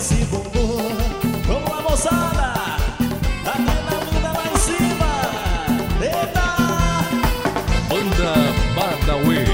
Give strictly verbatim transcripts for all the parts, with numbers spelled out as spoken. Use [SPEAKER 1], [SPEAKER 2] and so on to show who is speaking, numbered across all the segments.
[SPEAKER 1] desse bumbum. Vamos lá, moçada, aquela linda lá em cima. Eita!
[SPEAKER 2] Banda Badawi.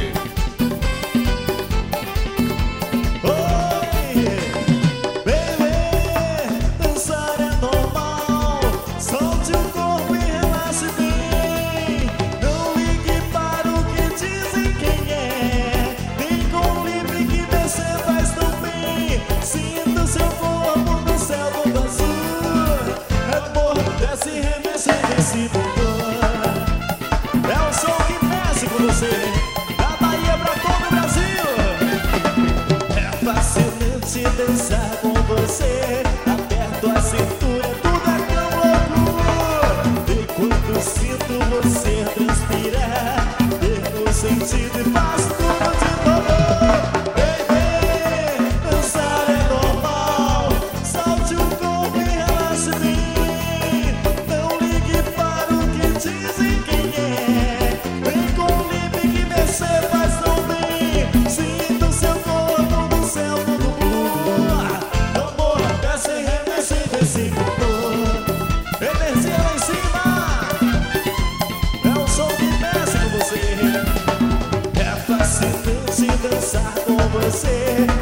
[SPEAKER 1] Oi, bebê, dançar é normal. Solte o corpo e relaxe bem. Não ligue para o que dizem quem é. Vem com o livre que você faz tão bem. Sinta seu corpo no céu todo azul. Amor, desce e remexe desse bumbum. É o som que mexe com você, da Bahia pra todo o Brasil. É facilmente dançar com você. Aperto a cintura, tudo é tão louco. Enquanto sinto você transpirar, perco o sentido e faço tudo de novo. Baby, dançar é normal. Solte o corpo e relaxe bem. Não ligue para o que dizem quem é. Vem com o livre que você faz tão bem. Sinta o seu corpo no céu todo blue. Amor, desce e remexe desse bumbum. Energia lá em cima. É o som que mexe com você. É fascinante dançar com você.